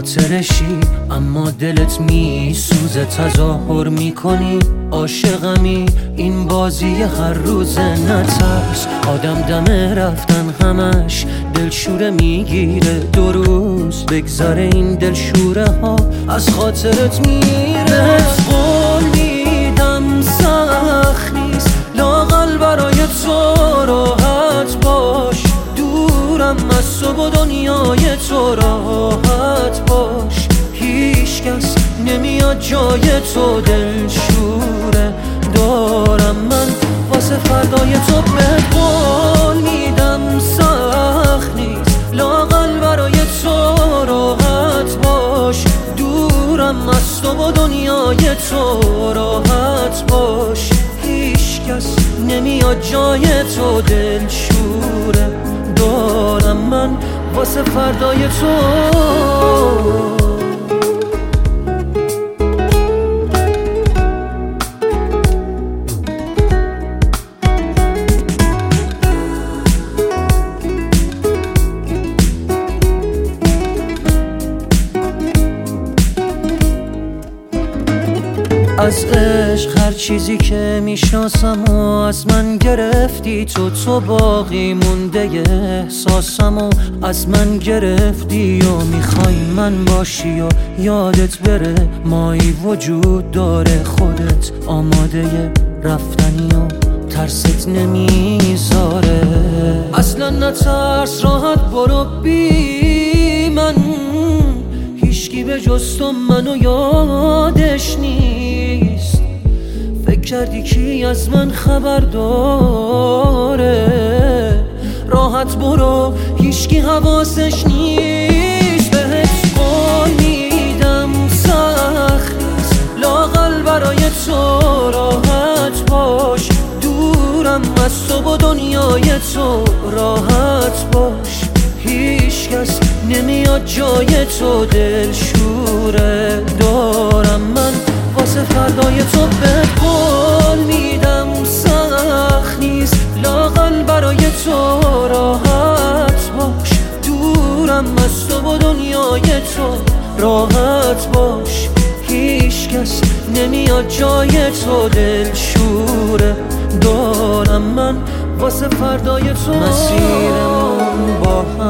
خاطرشی اما دلت میسوزه، تظاهر میکنی عاشقمی، این بازی هر روزه. نترس آدم دم رفتن همش دلشوره میگیره، 2 روز بگذره این دلشوره ها از خاطرت میره. قول میدم سخت نیست لااقل برای تو راحت باش، دورم از تو و دنیای تو راحت باش، هیچ کس نمیاد جای تو دلشوره دارم من واسه فردای تو. به قول میدم سخت نیست لااقل برای تو راحت باش، دورم از تو و دنیای تو راحت باش، هیچ کس نمیاد جای تو دلشوره دارم من واسه فردای تو. از عشق هر چیزی که میشناسم و از من گرفتی تو باقی مونده احساسم و از من گرفتی و میخوای من باشی و یادت بره مایی وجود داره، خودت آماده رفتنی و ترست نمیذاره. اصلا نترس راحت برو بی من، هیچکی به جز تو منو یادش نیست. فکر کردی کی از من خبر داره، راحت برو هیچکی حواسش نیست. بهت قول میدم سخت نیست لااقل برای تو راحت باش، دورم از تو و دنیای تو راحت باش، هیچ کس نمیاد جای تو دلشوره دارم من واسه فردای تو. به قول میدم سخت نیست لااقل برای تو راحت باش، دورم از تو و دنیای تو راحت باش، هیچ کس نمیاد جای تو دلشوره دارم من واسه فردای تو. مسیرمون با